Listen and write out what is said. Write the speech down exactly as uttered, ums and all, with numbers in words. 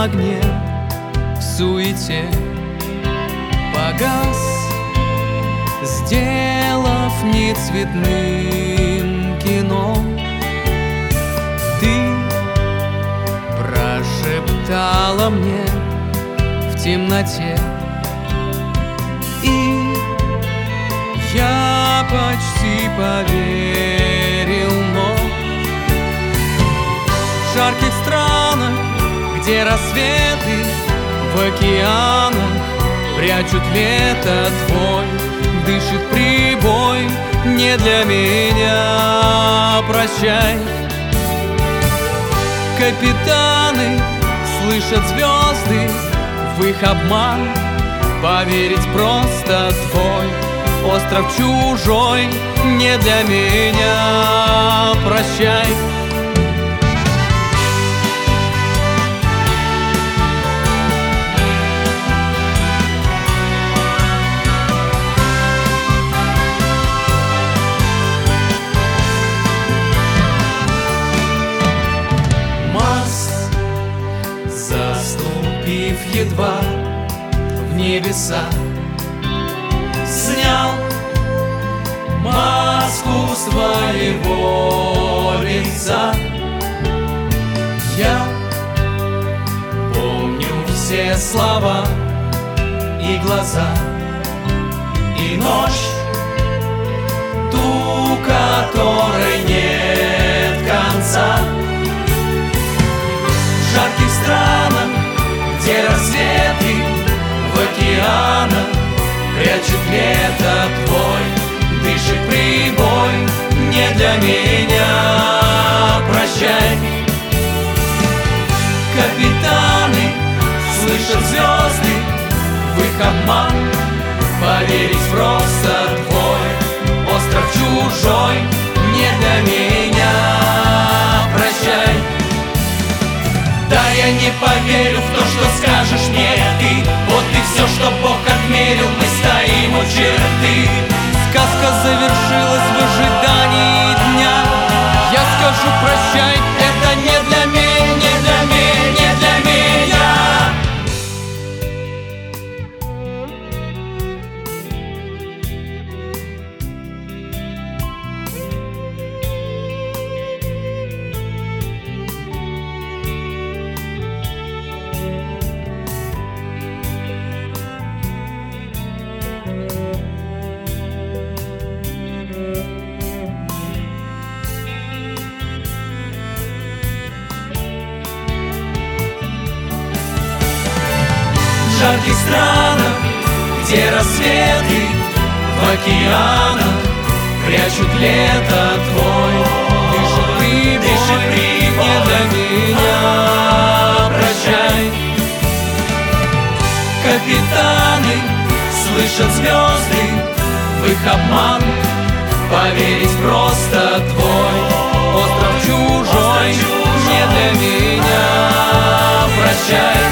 огне, в суете погас, сделав нецветным кино. Ты прошептала мне в темноте, и я почти поверил, но в жарких странах, где рассветы в океанах прячут лето, твой дышит прибой. Не для меня, прощай. Капитаны слышат звезды в их обман, поверить просто твой остров чужой. Не для меня, прощай. Заступив едва в небеса, снял маску с твоего лица. Я помню все слова и глаза, и ночь, ту, которой нет конца. В жарких странах, где рассветы в океанах прячет лето, твой дышит прибой. Не для меня, прощай. Капитаны слышат звезды в их обман, поверить просто твой остров чужой. Не для меня, прощай. Да, я не поверю в то, что скажешь мне ты. Вот и все, что Бог отмерил, мы стоим у черты. Сказка завершилась в ожидании дня. Я скажу прощай, это не для меня, не для меня, не для меня. В жарких странах, где рассветы в океанах прячут лето, твой дышит прибой. Не для меня, прощай. Капитаны слышат звезды в их обман, поверить просто твой остров чужой. Не для меня, прощай.